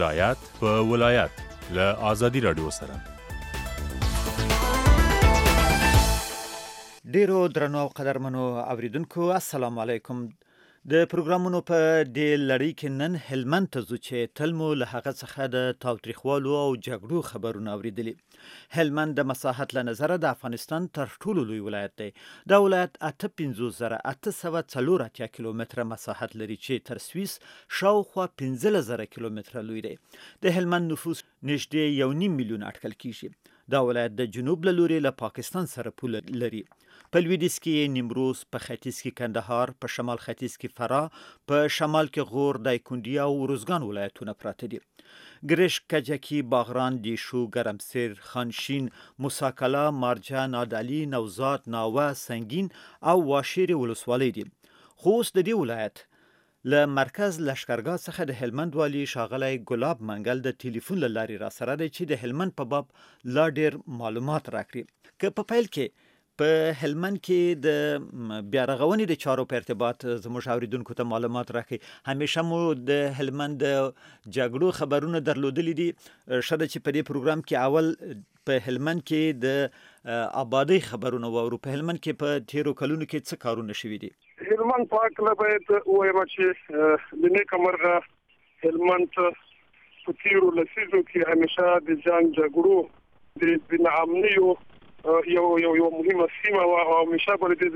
ولایت په ولایت له آزادي رادیو سره. ډیرو درنو او قدرمنو اوریدونکو السلام علیکم. د پروګرامونو په دې لړۍ کې نن هلمند ته ځو چې تل مو له هغه څخه د تاوتریخوالو او جګړو خبرونه اوریدلي. هلمند د مساحت له نظره د افغانستان تر ټولو لوی ولایت دی. دا ولایت 58,804 کیلومتره مساحت لري چې تر سویس شاوخوا 15,000 کیلومتره لوی دی. د هلمند نفوس نږدې 1.5 میلیون اټکل کیږي. دا ولایت د جنوب له لوري له پاکستان سره پوله لري. په لویدیځ کې نیمروز، په ختیځ کې کندهار، په شمال ختیځ کې فراه، په شمال کې غور، دایکنډي او روزګان ولایتونه پراته دي. ګرشک، کجکي، باغران، دیشو، ګرمسیر، خانشین، موسی کلا، مارجه، نادعلي، نوزاد، ناوه، سنگین او واشیر ولسوالۍ دي. خو اوس د دې ولایت له مرکز لشکرګاه څخه د هلمند والی ښاغلی ګلاب منګل د ټلیفون له لارې را سره دی چې د هلمند په باب لا ډیر معلومات راکړي. که په پیل کې په هلمند کې د بیا رغونې د چارو په ارتباط زموږ اوریدونکو ته معلومات راکړي. همیشه مو د هلمند د جګړو خبرونه درلودلي دي. ښه ده چې په دې پروګرام کې اول په هلمند کې د آبادۍ خبرونه واورو. په هلمند کې په تیرو کلونو کې څه کارونه شوي دي؟ هلمند پاک له باید ووایم چې د نیکه مرغه هلمند په تیرو لسیزو کې همیشه د جنګ جګړو د ناامنیو یو مهمه سیمه وه او همیشه به د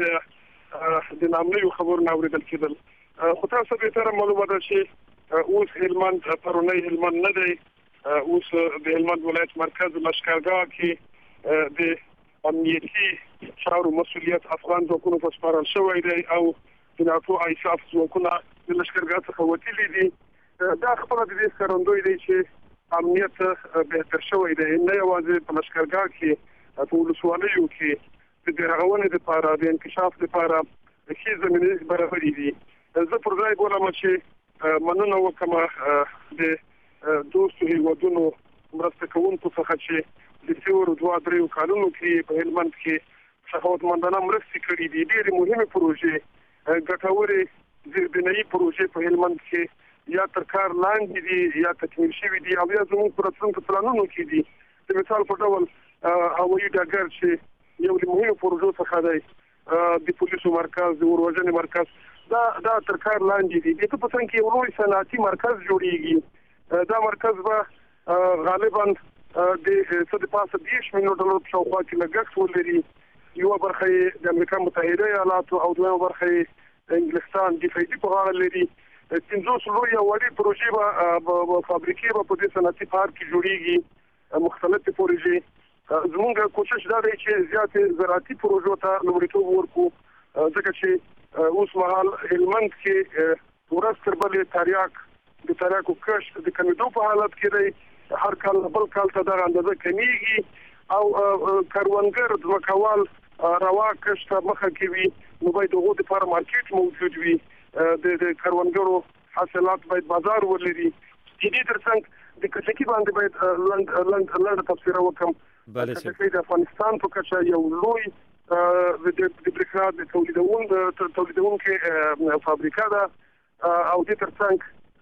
ناامنیو خبرونه اورېدل کېدل. خو تاسو بهتره معلومه ده چې اوس هلمند پرونی هلمند نه دی. اوس د هلمند ولایت مرکز لشکرګاه کې د امنیتي چارو مسؤلیت افغان ځواکونو په سپارل شوی دی او د ناټو ایساف ځواکونه د لشکرګاه څخه وتلي دي. دا خپله د دې ښکارندوی دی چې امنیت بهتر شوی دی، نه یوازې په لشکرګاه کې، په ولسوالیو کې د رغونې لپاره، د انکشاف لپاره ښې زمینې برابرې دي. زه پر ځای بولم چې مننه وکړم د دوستو هیوادونو مرسته کوونکو څخه چې د تیرو 2-3 کالونو کې په هلمند کې سخاوتمندانه مرستې کړې دي. ډېرې مهمې پروژې، ګټورې زیربنایي پروژې په هلمند کې یا تر کار لاندې دي یا تکمیل شوي دي او یا زموږ په راتلونکو پلانونو کې دي. د مثال په ډول هوایي ډګر چې یو له مهمو پروژو څخه دی، د پولیسو مرکز، د اوروژنې مرکز، دا تر کار لاندې دي. د په څنګ کې یو لوی صنعتي مرکز جوړیږي. دا مرکز به غالبا د 130 میلیون ډالر په شاوخوا کې لګښت ولري. یوه برخه یې د امریکا متحده ایالاتو او دویمه برخه یې د انګلستان دفاعي په غاړه لري. 500 لویې او وړې پروژې به فابریکې به په دې صنعتي پارک کې جوړیږي، مختلفې پروژې. زموږ کوشش دا دی چې زیاتې زراعتي پروژو ته لومړیتوب ورکړو، ځکه چې اوس مهال هلمند کې ورځ تر بلې د تریاکو کښت د کمیدو په حالت کې دی. هر کال بل کال ته دغه اندازه کمیږي او کروندګر ځمکوال روا کښت ته مخه کوي، نو باید د هغو دپاره مارکیټ موجود وي. د کروندګرو حاصلات باید بازار ولري. د دې ترڅنګ د کجکي باندې باید لنډه تبصره وکړم. کجکي د افغانستان په کچه یو لوی د برېښنا د تولیدونکې فابریکه ده او د ترڅنګ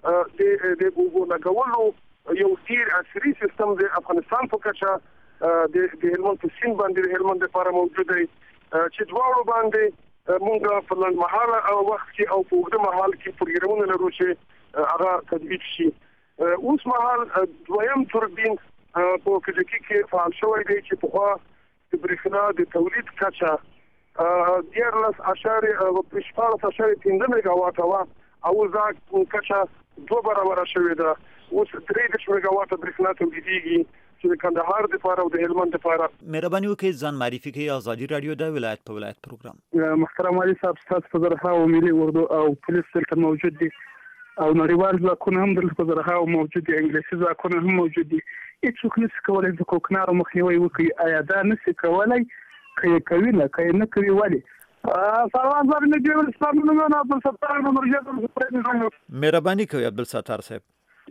د اوبو لګولو یو ډېر عصري سیستم د افغانستان په کچه د هلمند په سیند باندې د هلمند لپاره موجود دی چې دواړو باندې موږ په لنډمهاله وخت کې او په اوږده مهال کې پروګرامونه لرو چې هغه تطبیق شي. اوس مهال دویم توربین په کجکي کې فعال شوی دی چې پخوا د برېښنا د تولید کچه 14.15 میګاواټه وه او دا کچه 2 برابره شوې ده. اوس 30 میګاواټه برېښنا تولیدېږي چې د کندهار دپاره او د هلمند دپاره. مهرباني وکړئ ځان معرفي کړئ. ازادي راډیو د ولایت په ولایت پروګرام. محترم علي صاحب، ستاسو په زرهاو ملي اردو او پولیس دلته موجود دي او نړیوال ځواکونه هم دلته په زرهاو موجود دي، انګلیسي ځواکونه هم موجود دي. هېڅوک نشي کولی د کوکنارو مخنیوی وکړي. آیا دا نشي کولی؟ که یې کوي نه، که یې نه کوي ولې؟ مهرباني کوي عبدالستار صاحب.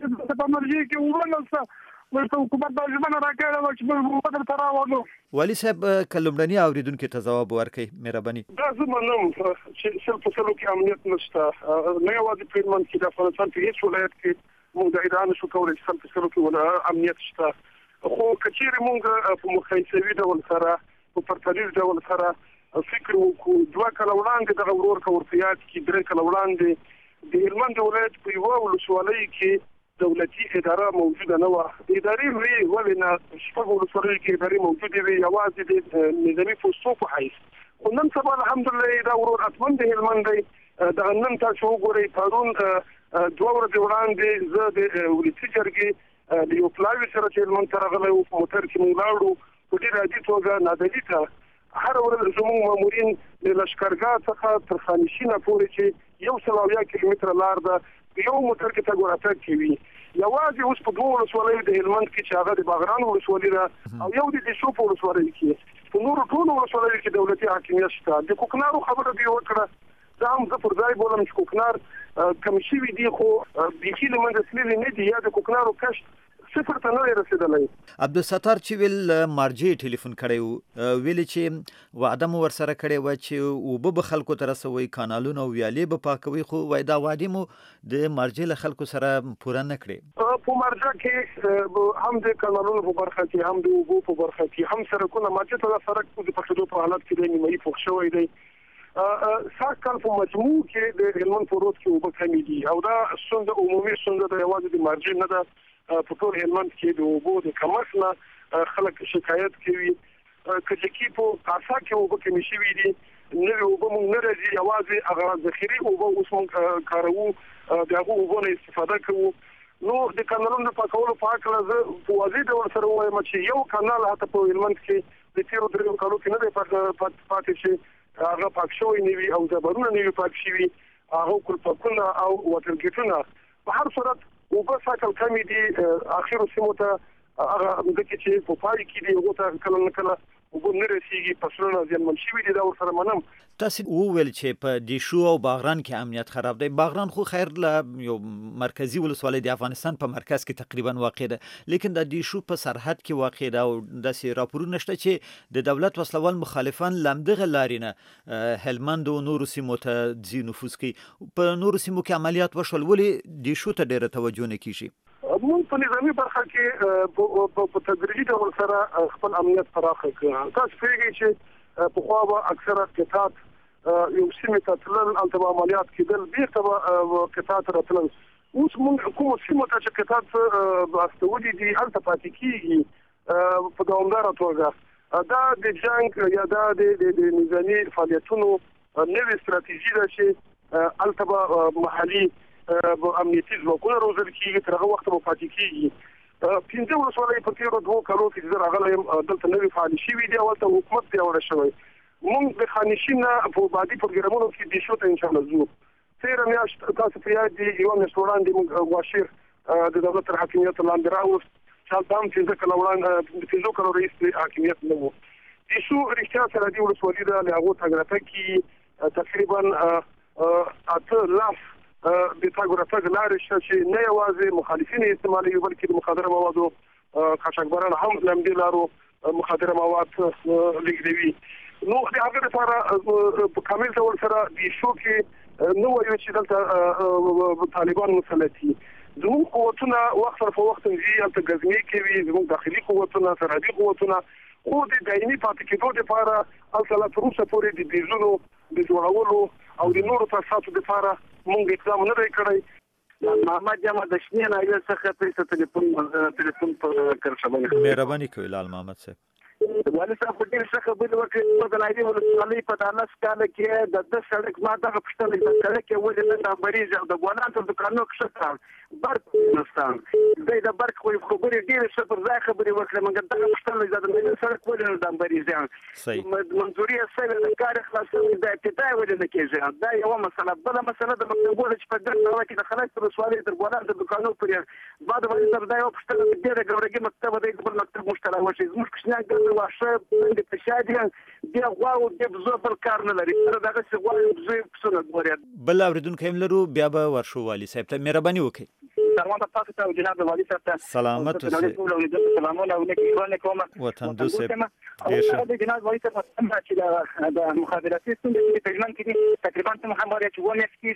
والي صاحب کلمړنی اوریدونکو ته جواب ورکړي مهرباني. دا زه منم چې سل په سلو کې امنیت نشته، نه یوازې په هلمند کې، د افغانستان په هېڅ ولایت کې موږ د اداره نشو کولای چې خلک سره کې ولا امنیت شته خو کچېره موږ په مخایسوي ډول سره په پرتلیز ډول سره فکر وکړو 2 کال وړاندې د غوړور کورتيات کې 3 کال وړاندې د هلمند ولایت په یو ولسوالۍ کې دولتي اداره موجوده نه و ادارې وی ولنه شپږ ولسوالۍ کې ادارې موجوده وي یوازې د نظامي پوسټو په حیث نن سبا الحمدلله دا ورور اتمن د هلمند د نن تاسو وګورئ پرون 2 ورځې وړاندې زه د ولسی جرګې د یو پلاوی سره چې هلمند ته راغلی و په موټر کې موږ لاړو په ډېر عادي توګه نادلیته هر ورځ زموږ مامورین د لشکرګاه څخه تر خانشینه پورې چې 100 کیلومتره لار ده یو موټر کې تګ ورتګ کوي یوازې اوس په 2 ولسوالۍ د هلمند کې چې هغه د باغران ولسوالۍ ده او یو د دشو په ولسوالۍ کې په نورو ټولو ولسوالۍ کې دولتي حاکمیت شته د کوکنارو خبره دی وکړه دا هم زه پر ځای بولم چې کوکنار کم شوي دي خو بیخي له منځه تللي نه دي یا د کوکنارو کشف صفر ته نه رسیدلی عبدالستار چې ویل مارجې ټلیفون کړی و ویل چې وعده مو ورسره کړې و چې اوبه به خلکو ته رسوي کانالونه او ویالې به پاکوي خو وای دا وعده مو د مارجې له خلکو سره پوره نه کړې په مارجه کې هم د کانالونو په برخه کې هم د اوبو په برخه کې هم سرکونه مارجې ته سرک په پښتو په حالت کې د نیمایي پوښ شوی دی ساکل په مجموع کې د هلمند په روډ کې اوبه کمی دي او دا څنګه عمومي څنګه د یوازې د مارجې نه ده په ټول هلمند کې د اوبو د کمښت نه خلک شکایت کوي کله چې په کاسا کې اوبه کمی شوي دي نو اوبه موږ نه راځي یوازې هغه ذخیره اوبه اوس موږ کاروو د هغه اوبو نه استفاده کوو نو د کانالونو په کولو په اړه زه په واضح ډول سره وایم چې یو کانال هته په هلمند کې د تیرو درو کالو کې نه دی پاتې شي هغه پاک شوی نیوي او د برونه نیوي پاک شوی هغه کول پاکونه او واتر ګیټونه په هر صورت اوبه ساکل کمی دي اخیرو سیمو ته هغه دغه چې په پای کې دی هغه ته کله نه کله وګور نه رسیږي پسونه ځین منشي دي دا ورسره منم تاسو وویل چې په دیشو او باغران کې امنیت خراب دی باغران خو خیر له یو مرکزی ولسوالۍ د افغانستان په مرکز کې تقریبا واقع ده لیکن د دیشو په سرحد کې واقع ده او د راپورونه شته چې د دولت وسلوال مخالفان لمدغه لارینه هلمند او نور سیمو ته ځي نفوذ کوي په نور سیمو کې عملیات وشول ولې دیشو ته ډیره توجه نه کیږي موږ په نظامی برخه کې په تدریجي ډول سره خپل امنیت پراخه کړ تاسو پیږئ چې په خو به اکثره قطاعات یو سیمه ته تلل البته عملیات کېدل بیرته قطاعات راتلل اوس موږ کوم سیمه ته چې قطاعات واستولې دي البته پاتې کیږي په دوامدار توګه دا د جنگ یا دا د نظامی فعالیتونو نوې استراتیژي ده چې البته محلي امنیتي ځواکونه روزل کیږي تر هغه وخت په پاتې کیږي 15 ولسوالۍ په تیرو 2 کالو کې زه راغلم دلته نوې فعال شوي دي او ته حکومت پیاوړی شوی موږ د خانشینه په بادي پروګرامونو کې د شو ته ان شاء الله زو تیر میاشت تاسو په یاد دي یو میاشت وړاندې موږ واشر د دولت تر حاکمیت لاندې راوست چې تاسو چې کله وړاندې د 15 کالو رئیس حاکمیت نه وو د شو رښتیا سره دی ولسوالۍ د هغه تګرته کې تقریبا اته لاس د تاګورته لارې چې نه یوازې مخالفین استعمالوي بلکې د مخدره موادو قاچاقبران هم لمدي لارو مخدره مواد لګوي نو د هغه لپاره په کامل ډول سره د شو کې نو یو چې دلته طالبان مسلطي زموږ قوتونه وخت په وخت یې البته غزنی کوي زموږ داخلي قوتونه سرحدي قوتونه خو د دایمي پاتې کېدو لپاره البته تر اوسه پورې د بیزونو د جوړولو او د نورو تاسو لپاره مونږ اقدام نه کړی محمد جمع د شنه نایل څخه ټلیفون په کړښبنه مهرباني کوي لال محمد صاحب ولې تاسو ډیر څه خبرې وکړئ د نایل ولسوالۍ په دالس کال کې د سړک ماده پښتنه د سړک ولې نه د مریض او د ګولان ته د قانون کښته برکستان د برک خبرې ډیر څه پر ځای خبرې وکړم مګر دا پښتنه د نایل سړک ولې نه د مریض منځوري سره د کار خلاصولو د ابتدای ولې نه کېږي دا یو مسله بل مسله د مکتوبونو چې په دغه کې د خلاص رسوالۍ تر ګولان ته د قانون پرې بعد ولې د یو پښتنه ډیره ګورګي مکتب د خپل مکتب مشترک وشي زموږ کښنه واشه د تشادیان دی غواو د بزو بل کار نه لري دغه څه غواړي بزو پسونه ګوري بل اوریدونکو هم لرو بیا به ورشو والی صاحب ته مهرباني وکړئ سلامات تاسو ته جناب والی صاحب ته سلامات اوسئ سلامونه علیکم وطن دوست ډیر جناب والی صاحب چې د مخابراتي ستونزې په ژوند کې تقریبا ته محمد چې ونه کیږي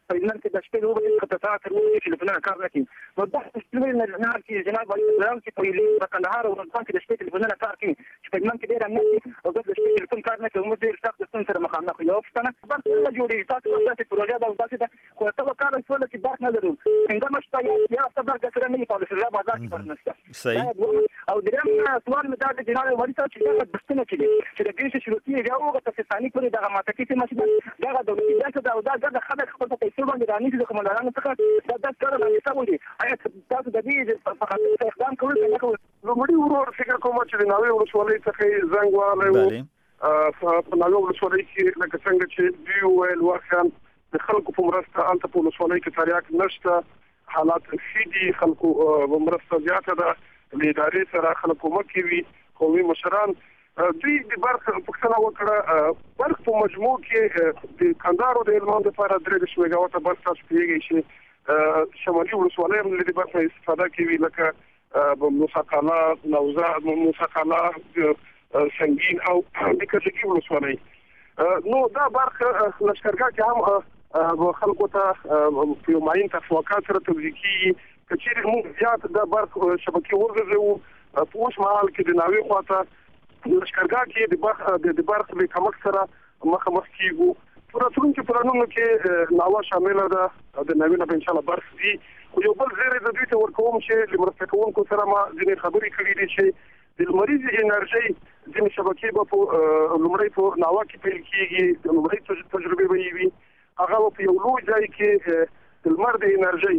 په هلمند کې د شپې وبې د ساعت وې ټلیفونونه کار نه کوي نو دا ستاسو نه چې جناب راو چې په هلمند کندهار او افغانستان کې د شپې ټلیفونونه کار کوي چې په هلمند کې ډېر امنیت او د شپې ټلیفون کار نه کوي موږ ډېر سخت ستونزې سره مخامخ یو څنګه بس جوړې تاسو داسې پروژه دا داسې ده خو تاسو کار ټول چې بحث نه لرو څنګه مشته یا صبر کړئ نه په لږه بازار کې ورنسته صحیح او دریم سوال مې دا د جناب ولی صاحب چې دا بستنه چې د دې شروطي یا او د ثاني پورې د ماتکې ته مشه دا د دولت دا د خلک خپل پیسې باندې راني د کوملانو څخه دا کار نه کوي آیا تاسو د دې په اقدام کول نه کوي نو مړي ورور فکر کوم چې د ناوې ولسوالۍ څخه زنګ واله په ناوې ولسوالۍ کې لکه څنګه چې دی ویل ورخان د خلکو په مرسته الته په ولسوالۍ کې تریاک نشته حالات فيدي خلکو مرسته زیاته ده د ادارې سره خلکو مکوي قومي مشران دوی د برخه پښتنه وکړه برخه په مجموع کې د کندهار او د هلمند لپاره 3 میگاواټه برخه تاسو پیږي چې شمالي ولسوالۍ هم د برخه استفاده کوي لکه موسقالا نوزاد موسقالا سنگین او د کلګي ولسوالۍ نو دا برخه لشکرګاه کې هم خلکو ته په ماین تفوقات سره توزیعي کچېر موږ زیات د برخه شبکې ورغځو په اوس مهال کې د ناوې خواته لشکرګاه کې د برخه د کمک سره مخامخ کیږو پراتونکو پلانونو کې ناوا شامل ده د نوینه په ان شاء الله برخه دي خو یو بل زیری د دې ته ورکوم چې لمرسته کوونکو سره ما ځینې خبرې کړې دي چې د مریض انرژي ځینې شبکې په لمړی په ناوا کې پیل کیږي د لمړی تجربه به وي هغه په یو لوی ځای کې د لمر د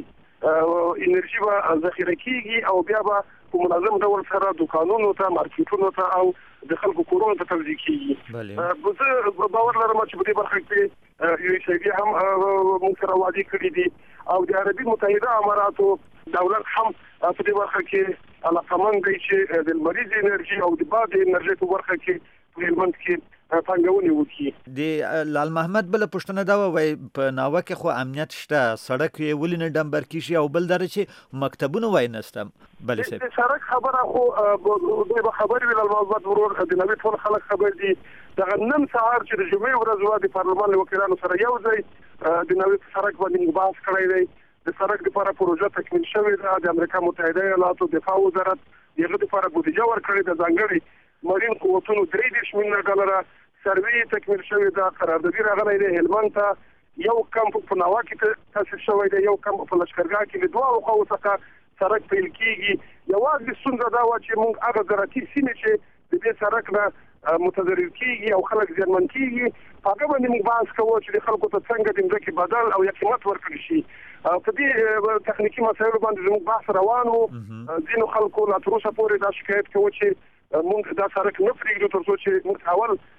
انرژي به ذخیره کیږي او بیا به په منظم ډول سره دکانونو ته مارکیټونو ته او د خلکو کورونو ته توزیع کیږي زه باور لرم چې په دې برخه کې یو شی هم موږ سره وعده کړې دي او د عربي متحده اماراتو دولت هم په دې برخه کې علاقمند دی چې د مریض انرژي او د باد انرژي په برخه کې په هلمند کې پنګونی وکړي د لال محمد بل پښتنه دا وای په ناوه کې خو امنیت شته سړک یې ولینه ډمبر کیشي او بل در چې مکتبونه وای نشته بل څه د سړک خبره خو د خبرې ویل الموضوع ورور د نوې ټول خلک خبر دي دا نن سهار چې د جمعې ورځ د پارلمان وکیلانو سره یو ځای د نوې سړک باندې بحث کړی دی د سړک لپاره پروژه تکمیل شوې ده د امریکا متحده ایالاتو دفاع وزارت یغه لپاره بودیجه ورکړې ده ځانګړي مارین قوتونو 3 ملیون ډالر سروي تکمیل شوې ده قراردادي راغلی دی هلمند ته یو کمپ په ناوا کې تاسیس شوی دی یو کمپ په لشکرګاه کې د دوه خواو څخه سړک پیل کیږي یوازې څنګه دا و چې موږ هغه زراعتي سیمې چې د دې سړک نه متضرر کیږي او خلک زیانمن کیږي هغه باندې موږ بحث کوو چې د خلکو ته څنګه د ځمکې بدل او یا قیمت ورکړي شي په دې تخنیکی مسایلو باندې موږ بحث روان وو ځینو خلکو لا تر اوسه پورې دا شکایت کوي چې موږ دا سړک نه پریږدو تر څو چې موږ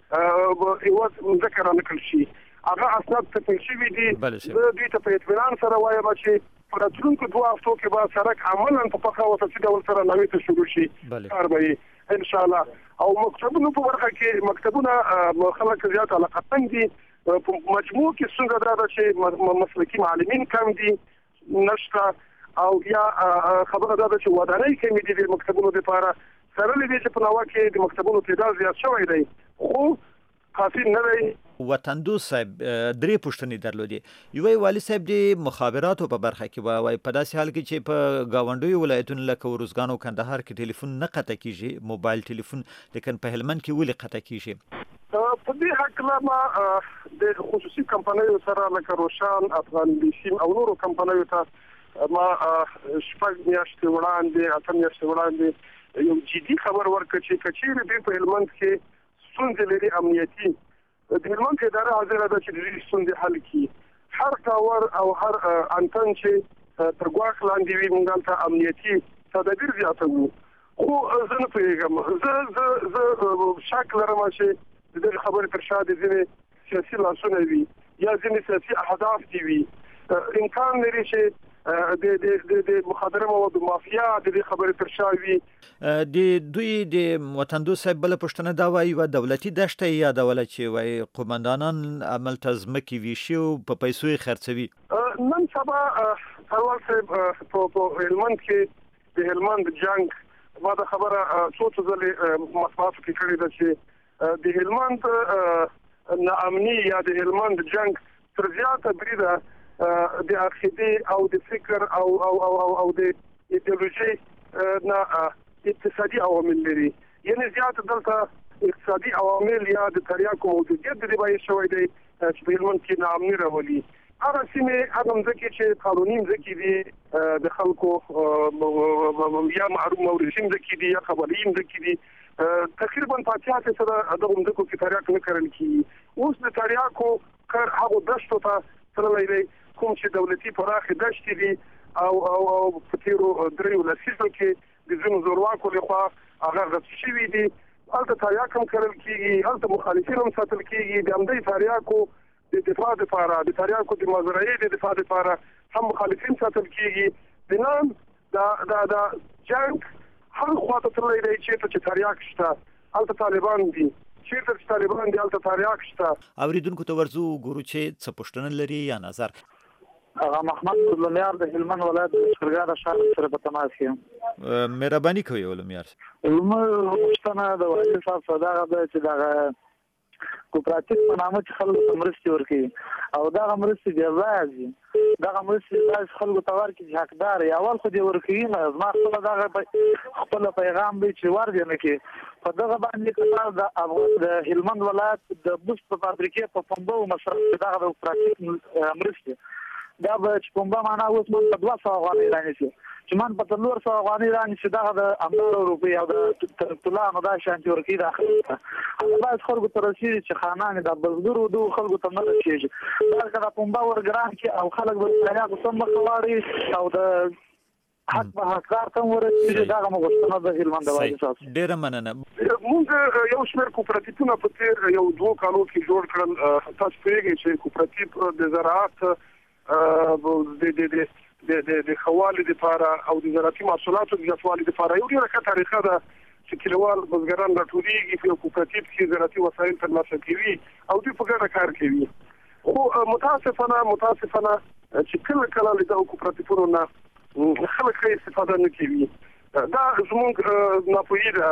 اول یو ذکر نه کړی شي هغه اسناد ته شوي دي د دې ته په اطمینان سره وایم چې په راتلونکو 2 هفتو کې به سړک عملاً په پخا وساتي ډول سره نوې ته شروع شي کار به ان شاء الله او مکتبونو په ورخه کې مکتبونه خلک زیات علاقه دي په مجموع کې څنګه دا چې مسلکي معلمین کم دي نشته او یا خبره دا چې ودانۍ کمی دي د مکتبونو لپاره سره لدې چې په ناوا کې د مکتبونو تعداد زیات شوی دی خو کافي نه دی وطندو صاحب درې پوښتنې درلودې یوه والی صاحب د مخابراتو په برخه کې وای په داسې حال کې چې په گاونډیو ولایتونو لکه ورزګان او کندهار کې ټلیفون نه قطع کیږي موبایل ټلیفون لیکن په هلمند کې ولې قطع کیږي په دې حق ما د خصوصي کمپنیو سره لکه روشان افغان بیسیم او نورو کمپنیو ته ما شپږ میاشتې وړاندې اته میاشتې وړاندې یو جدي خبر ورکړ چې کچېره د په هلمند کې ستونزې لري امنیتي د هلمند اداره حاضر ده چې د دې ستونزې حل کړي هر کاور او هر انتن چې تر ګواښ لاندې وي موږ ته امنیتي تدابیر زیاتوي خو زه نه پوهیږم زه شک لرم چې د دې خبرې تر شا د ځینې سیاسي لاسونه وي یا ځینې سیاسي اهداف دي وي امکان لري چې د مخدره موادو مافیا د دې خبرې تر شا وي د دوی د وطندو صاحب بل پښتنه دا وایي و دولتي دشته یا دولت چې وایي قومندانان عمل تزمکی ویشي او په پیسو خرڅوي نن سبا سروال صاحب په هلمند کې د هلمند جنگ ما دا خبره څو ځله مطبوعاتو کې کړې ده چې د هلمند ناامني یا د هلمند جنگ تر زیاته بریده د عقیدې او د فکر او د ایدئولوژي نه اقتصادي عوامل لري. یعنی زیات دلته اقتصادي عوامل یا د تریاکو موجودیت د باعث شوی دی چې په هلمند کې ناامني راولي. هغه سیمې هغه ځکه چې قانوني ځکه دي د خلکو یا معروف مورثین ځکه دي یا قبایلي ځکه دي تقریبا 50% سره د همدغه کې تریاک نه کړل کی. اوس د تریاکو کار هغه دشتو ته تللی کوم چې دولتي پراخه دشت دي او په تیرو دریو لسیزو کې د ځینو زورواکو لخوا هغه غصب شوي دي. هلته تریاک هم کرل کېږي، هلته مخالفین هم ساتل کېږي. د همدې تریاکو د دفاع لپاره د تریاکو د مزرعې د دفاع لپاره هم مخالفین ساتل کېږي. د نن د جنګ هر خواته تللی دی چې تریاک شته هلته طالبان دي، چیرته چې طالبان دي هلته تریاک شته. اوریدونکو ته ورځو ګورو چې څه پوښتنه لري یا نظر. هغه محمد ولومیار د هلمند ولایت شکرګاه شهر سره په تماس یم. مهرباني کوي ولومیار. پوښتنه د والي صاحب صدا ده چې دا کوپراتیف په نامه چې خلکو مرستې ورکوي او دا مرستې بیا ځي دا مرستې خلکو ته ورکړي چې حقدار یې اول خو دې ورکوي نه. زما خپل پیغام دی چې ورځي نه کې په دغه باندې کار د هلمند ولایت د بوس په فابریکې په پنبه مصرف دغه کوپراتیف مرستې دا به چې پنبه معنا اوس په 200 افغانۍ رانیسي چې من په 300 افغانۍ رانیسي دغه د امدار روپۍ او د طلانو دا شانتي ورکوي داخل هغه باید خلکو ته رسېږي چې خانان د بزګرو دو خلکو ته نه رسېږي. دا که د پنبه ورګران کړي او خلک به تریاکو سم مخه واړي او د حق به حقدار ته ورسېږي. دغه مو غوښتنه د هلمند د والي صاحب. ډېره مننه. موږ یو شمېر کوپراتیفونه په تېر یو 2 کالو کې جوړ کړل. تاسو پوهېږئ چې کوپراتیف د زراعت د خوالي لپاره او د زراعتي محصولاتو د زیاتوالي لپاره یو ډېره ښه طریقه ده چې کلیوال بزګران راټولېږي په کوپراتیف کې زراعتي وسایل ترلاسه کوي او دوی په ګډه کار کوي. خو متاسفانه چې کله له دغو کوپراتیفونو نه خلک ښه استفاده نه کوي. دا زموږ ناپوهي ده.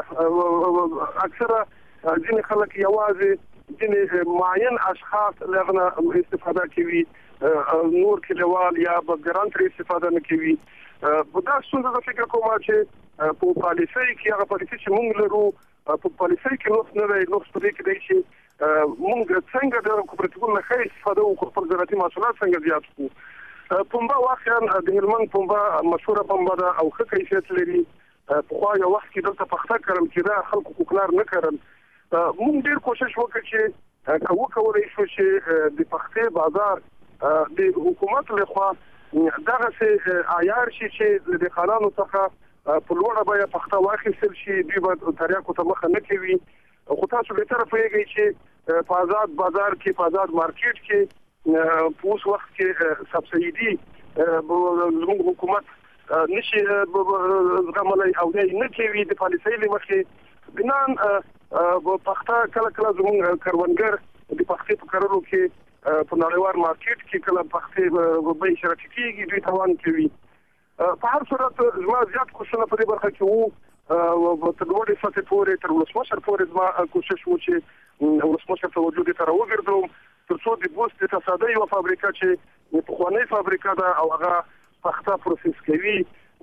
اکثره ځینې خلک یوازې ځینې معین اشخاص له هغه نه استفاده کوي، نور کلیوال یا بزګران ترې استفاده نه کوي. دا ستونزه زه فکر کوم چې په پالیسۍ کې هغه پالیسۍ چې موږ لرو په پالیسۍ کې نوښت نه دی. نوښت په دې کې دی چې موږ څنګه د کوپراتیفونو نه ښه استفاده وکړو، خپل زراعتي محصولات څنګه زیات کړو. پنبه واقعا د هلمند پنبه مشهوره پنبه ده او ښه کیفیت لري. پخوا یو وخت کې دلته پخته کرل کېده، خلکو کوکنار نه کرل. موږ ډېر کوشش وکړ چې وکولای شو چې د پختې بازار د حکومت لخوا دغه څه عیار شي چې د خانانو څخه په لوړه بیه پخته واخیستل شي. دوی به تریاکو ته مخه نه کوي. خو تاسو به تر پوهیږئ چې په آزاد بازار کې په آزاد مارکیټ کې په اوس وخت کې سبسایډي زموږ حکومت نشي زغملای او نه کوي د پالیسۍ له مخې. بنان پخته کله زموږ کروندګر د پختې په کرلو کې په نړیوال مارکیټ کې کله پختې به شرکت کېږي دوی توان کوي. په هر صورت زما زیات کوششونه په دې برخه کې وو تر لوړې سطحې پورې تر ولسمشر پورې زما کوشش و چې ولسمشر ته وجود ته راوګرځوم تر څو د بوست د تصادۍ یوه فابریکه چې پخوانۍ فابریکه ده او هغه پخته پروسس کوي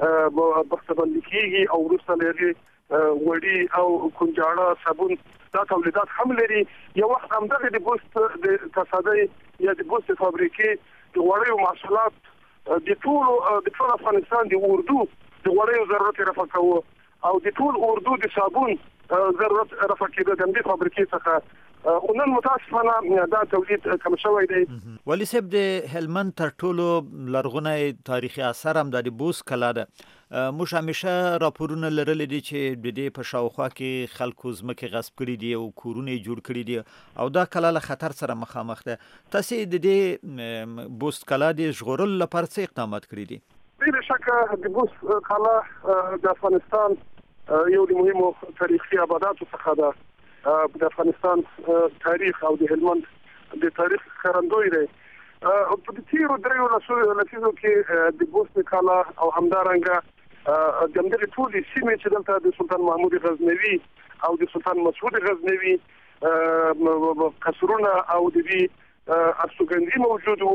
بخته بندي کېږي او وروسته له هغې وړي او کنجاړه صابون دا تولیدات هم لري. یو وخت همدغه د بوست د تصادۍ یا د بوست فابریکې د وړیو محصولات د ټول افغانستان د اردو د وړیو ضرورت رفع کوو او د ټول اردو د صابون ضرورت رفع کېده د همدې فابریکې څخه. خو نن متاسفانه دا تولید کم شوی دی. والي صاحب د هلمند تر ټولو لرغونی تاریخي اثر هم د بوس کلا ده. موږ همیشه راپورونه لرلې دي چې د دې په شاوخوا کې خلکو ځمکې غصب کړي دي او کورونه یې جوړ کړي دي او دا کلا له خطر سره مخامخ ده. تاسې د دې بوست کلا د ژغورلو لپاره څه اقدامات کړي دي؟ بې شکه د بوست کلا د افغانستان یو د مهمو تاریخي آباداتو څخه ده. د افغانستان تاریخ او د هلمند د تاریخ ښکارندوی دی. په تیرو دریو لسیزو کې د بوست کلا او همدارنګه د همدغې ټولې سیمې چې دلته د سلطان محمود غزنوي او د سلطان مسعود غزنوي قصرونه او د دې استوګنځي موجود وو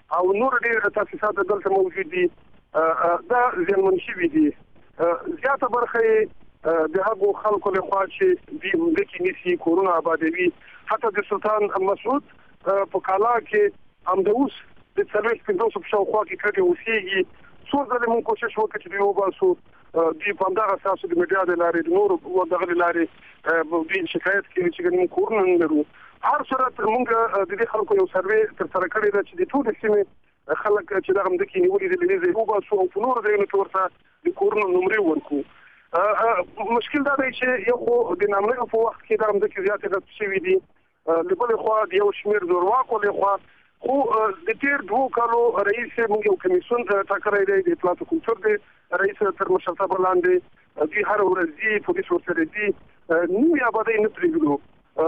او نور ډېر تاسیسات دلته موجود دي دا زیانمن شوي دي. زیاته برخه د هغو خلکو لخوا چې د ملکي نسی کورونه آبادوي، حتی د سلطان مسعود په کالا کې هم د اوس د 45 په شاوخوا کې کډې اوسېږي. څو ځله موږ کوشش وکړو چې دوی وباسو، دوی په همدغه اساس د میډیا د لارې د نورو دغه لارې دوی شکایت کوي چې موږ کورونه نه لرو. هر صورت موږ د دې خلکو یو سروې ترسره کړی ده چې د ټولې سیمې خلک چې دغه مځکې نیولې دي له دې وباسو او په نورو ځایونو کې ورته د کورونو نمرې ورکړو. مشکل دا دی چې یو خو د نامنیو په وخت کې دغه مځکې زیاتې رد شوي دي، له بلې خوا د یو شمېر زورواکو لخوا. خو د تیر 2 کالو رئیس موږ یو کمیسیون ټاکلی دی د اطلاعات او کلتور دی رئیس تر مشرتابه لاندې دوی هر ورځ دي، پولیس ورسره دي، نوې آبادۍ نه پرېږدو،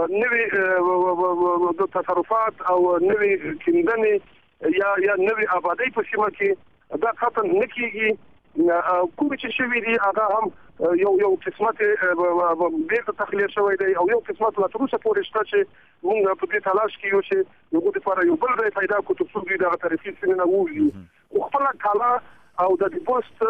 نوې د تصرفات او نوې کیندنې یا نوې آبادۍ په سیمه کې دا ختم نه کېږي. کوم چې شوي دي هغه هم یو قسمت بیرته تخلیه شوی دی او یو قسمت لا تر اوسه پورې شته چې موږ په دې تلاش کې یو چې د هغو دپاره یو بل ځای پیدا کړو تر څو دوی دغه تاریخي سیمې نه ووځي. خو خپله کالا او د پوسټ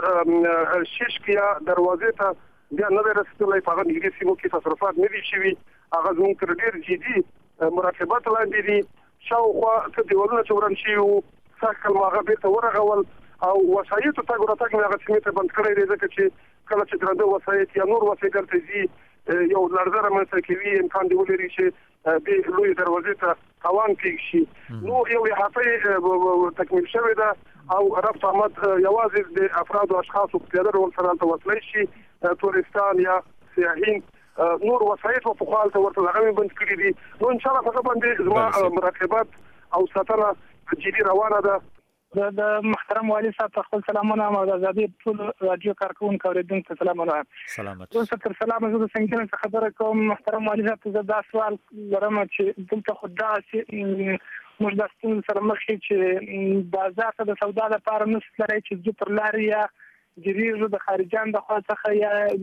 شیشکیا دروازې ته بیا نه دی رسېدلی، په هغه نږدې سیمو کې تصرفات نه دي شوي، هغه زموږ تر ډېر جدي مراقبت لاندې دي. شاوخوا څه دیوالونه چې وران شوي وو سږ کال هغه بیرته ورغول او وسایطو تګ راتګ مې هغه سیمې ته بند کړی دی، ځکه چې کله چې درانده وسایط یا نور وسایط دلته ځي یو لړزه رامنځته کوي، امکان دی ولري چې دې لویې دروازې ته تاوان پېښ شي. نو یو احاطه تکمیل شوې ده او رفت آمد یوازې د افراد او اشخاصو په پیاده ډول سره هلته وتلی شي، تورستان یا سیاحین نور وسایط په خوا هلته ورته هغه مې بند کړي دي. نو انشاءالله په هغه باندې زما مراقبت او ساتنه جدي روانه ده. د محترم والي صاحب ته خپل سلامونه او د ازادي ټول رادیو کارکونکو اوریدونکو ته سلامونه. سلامت. زه تر سلامه زه د څنګه څخه خبره کوم. محترم والي صاحب ته دا سوال لرم چې دلته خدای چې موږ د ستونزې سره مخ شي چې بازار ته د سودا لپاره نشته لري چې زه پر لارې یا جریږو د خارجان د خوا څخه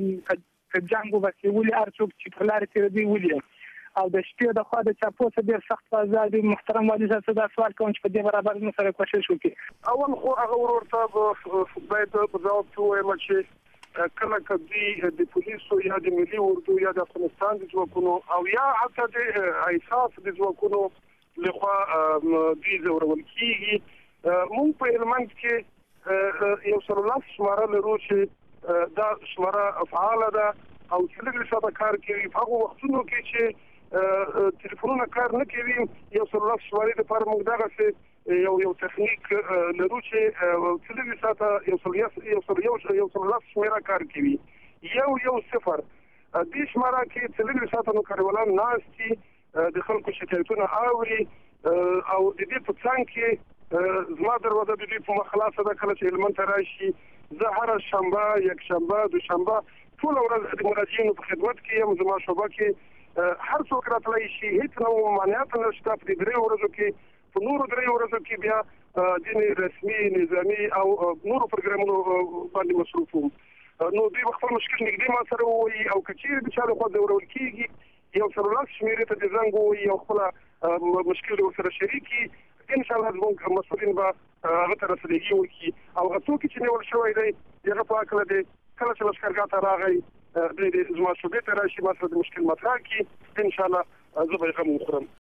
یا جنګو وسیولې هر څوک چې پر لارې تېر دی ولي او د شپې د خوا د چاپو څخه ډېر سخت بازار دی. محترم والي صاحب دا سوال کوم چې په دې برابر موږ سره کوشش وکړي. اول خو هغه ورور ته باید په ځواب کې ووایم چې کله که دوی د پولیسو یا د ملي اردو یا د افغانستان د ځواکونو او یا حتی د ایساف د ځواکونو لخوا دوی ځورول کېږي، موږ په هلمند کې یو 110 شماره لرو چې دا شماره فعاله ده او 40 ساعته کار کوي. په هغو وختونو کې چې ټلیفونونه کار نه کوي یو 110 شمارې دپاره موږ دغسې یو تخنیک لرو چې 40 ساعته یو 110 شمېره کار کوي. یو صفر دې شماره کې 40 ساعته نوکریوالان ناست دي، د خلکو شکایتونه اوري او د دې په څنګ کې زما دروازه د دوی په مخ خلاصه ده. کله چې هلمند ته راشي زه هره شنبه، یکشنبه، دوشنبه ټوله ورځ د مراجعینو په خدمت کې یم. زما شعبه کې هر څوک راتلی شي، هیڅ نه ممانعت نه شته. په دې 3 ورځو کې په نورو 3 ورځو کې بیا ځینې رسمي نظامي او نورو پروګرامونو باندې مصروف وم. نو دوی خپل مشکل نږدې ما سره ووایي او که چېرې د چا لخوا ځورول کېږي یو 110 شمېرې ته د زنګ ووایي او خپله مشکل ورسره شریکي، انشاءالله زموږ مسؤلین به هغه ته رسېدګي وکړي او هغه څوک چې نیول شوی دی د هغه په هکله دی کله چې لښکرګاه ته راغی دوی د زما شعبې ته راشي ما سره د مشکل مطرح کړي، انشاءالله زه به یې غم وخورم.